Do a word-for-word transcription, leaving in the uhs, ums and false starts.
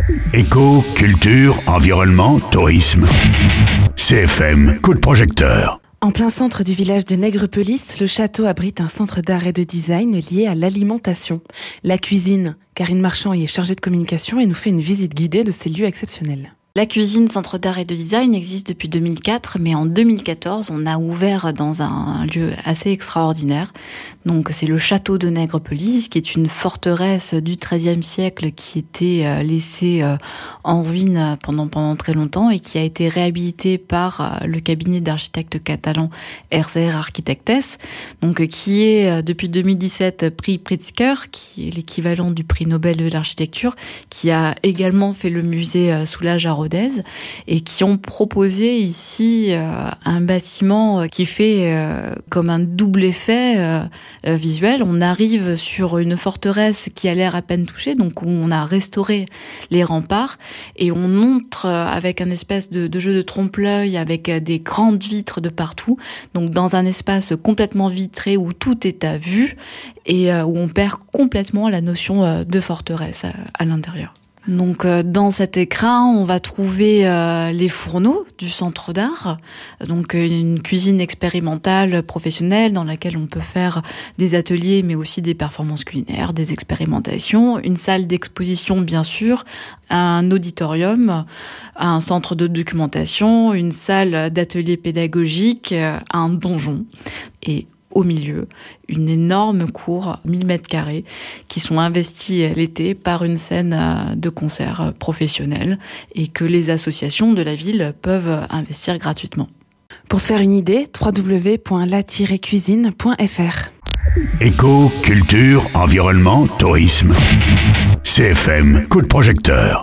Éco, culture, environnement, tourisme. C F M, coup de projecteur. En plein centre du village de Nègrepelisse, le château abrite un centre d'art et de design lié à l'alimentation. La cuisine, Karine Marchand y est chargée de communication et nous fait une visite guidée de ces lieux exceptionnels. La cuisine Centre d'art et de design existe depuis deux mille quatre, mais en deux mille quatorze, on a ouvert dans un lieu assez extraordinaire. Donc, c'est le château de Nègrepelisse, qui est une forteresse du treizième siècle qui était laissée en ruine pendant, pendant très longtemps et qui a été réhabilitée par le cabinet d'architectes catalan R C R Architectes, donc, qui est depuis deux mille dix-sept prix Pritzker, qui est l'équivalent du prix Nobel de l'architecture, qui a également fait le musée Soulages à Rodez, et qui ont proposé ici euh, un bâtiment qui fait euh, comme un double effet euh, euh, visuel. On arrive sur une forteresse qui a l'air à peine touchée, donc on a restauré les remparts et on montre euh, avec un espèce de, de jeu de trompe-l'œil avec euh, des grandes vitres de partout, donc dans un espace complètement vitré où tout est à vue et euh, où on perd complètement la notion euh, de forteresse à, à l'intérieur. Donc euh, dans cet écrin, on va trouver euh, les fourneaux du centre d'art, donc euh, une cuisine expérimentale professionnelle dans laquelle on peut faire des ateliers mais aussi des performances culinaires, des expérimentations, une salle d'exposition bien sûr, un auditorium, un centre de documentation, une salle d'atelier pédagogique, euh, un donjon et au milieu, une énorme cour, mille mètres carrés, qui sont investis l'été par une scène de concert professionnelle et que les associations de la ville peuvent investir gratuitement. Pour se faire une idée, w w w point la tiret cuisine point f r. Éco, culture, environnement, tourisme. C F M, coup de projecteur.